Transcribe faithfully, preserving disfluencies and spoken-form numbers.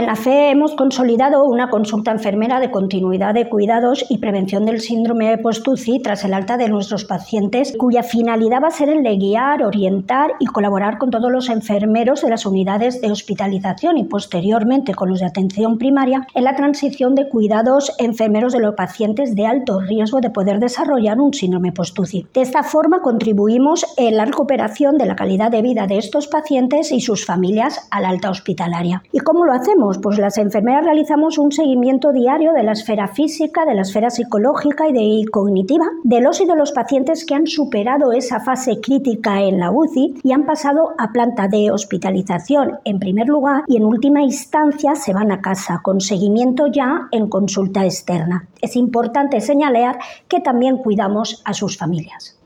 en la F E hemos consolidado una consulta enfermera de continuidad de cuidados y prevención del síndrome post-U C I tras el alta de nuestros pacientes, cuya finalidad va a ser el de guiar, orientar y colaborar con todos los enfermeros de las unidades de hospitalización y posteriormente con los de atención primaria en la transición de cuidados enfermeros de los pacientes de alto riesgo de poder desarrollar un síndrome post-U C I. De esta forma contribuimos en la recuperación de la calidad de vida de estos pacientes y sus familias al alta hospitalaria. ¿Y cómo lo hacemos? Pues las enfermeras realizamos un seguimiento diario de la esfera física, de la esfera psicológica y, de, y cognitiva de los y de los pacientes que han superado esa fase crítica en la U C I y han pasado a planta de hospitalización en primer lugar y en última instancia se van a casa con seguimiento ya en consulta externa. Es importante señalar que también cuidamos a sus familias.